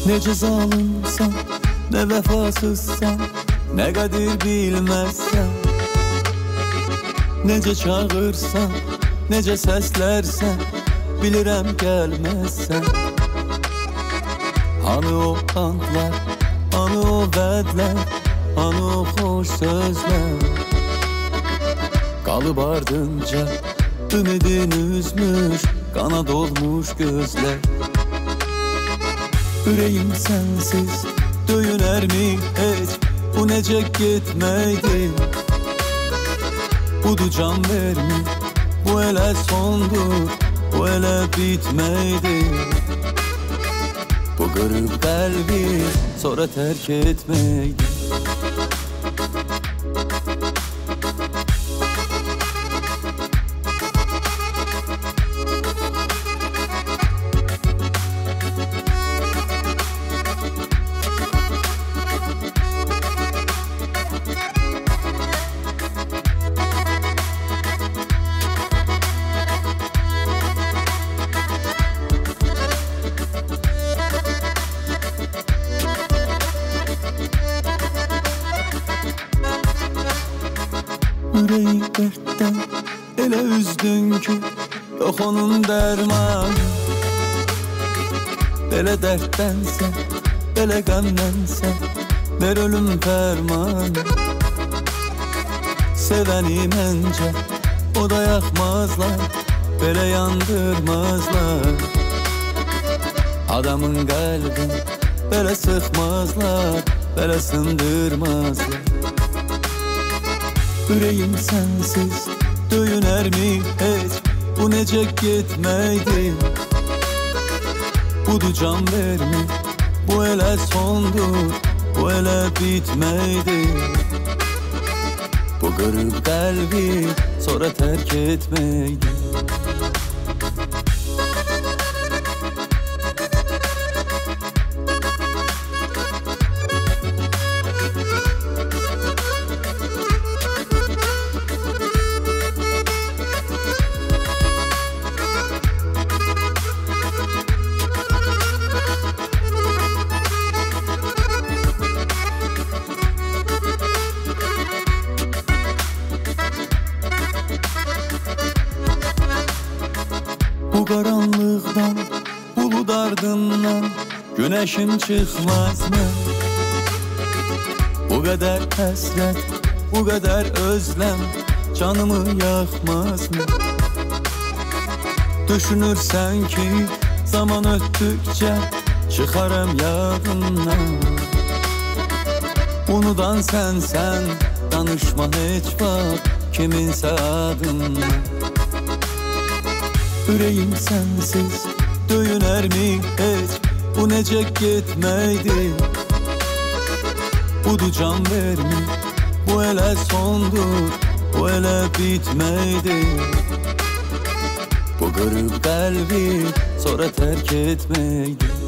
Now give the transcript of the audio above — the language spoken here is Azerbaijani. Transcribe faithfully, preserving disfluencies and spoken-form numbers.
Necə zalımsan, nə vəfasızsan, nə qədir bilməzsən. Necə çağırsan, necə səslərsən, bilirəm gəlməzsən. Hanı o antlar, hanı o vədlər, hanı o xoş sözlər. Qalıb ardınca ümidin üzmüş, qana dolmuş gözlər. Ürəyim sənsiz döyünərmi heç, bu necə getməkdir? Budur can vermi, bu elə sondur, bu elə bitməkdir. Bu qırıb qəlbi, sonra tərk etməkdir. Ürəyi dərddən elə üzdün ki, yox onun dərmanı. Belə dərddənsə, belə qəmlənsə, ver ölüm fərmanı. Sevəni məncə, o da yaxmazlar, belə yandırmazlar. Adamın qəlbin, belə sıxmazlar, belə sındırmazlar. Ürəyim sənsiz döyünərmi heç, bu necə getməkdir? Budur can vermi, bu elə sondur, bu elə bitməkdir. Bu qırıb qəlbi, sonra tərk etməkdir. Bu qaranlıqdan, bulud ardından günəşim çıxmazmı? Bu qədər həsrət, bu qədər özləm canımı yaxmazmı? Düşünürsən ki, zaman ötdükcə çıxarım yadından. Unudan sənsən, danışma heç vaxt kiminsə adından. Ürəyim sənsiz döyünərmi heç, bu necə getməkdir? Budur can vermi, bu elə sondur, bu elə bitməkdir. Bu qırıb qəlbi, sonra tərk etməkdir.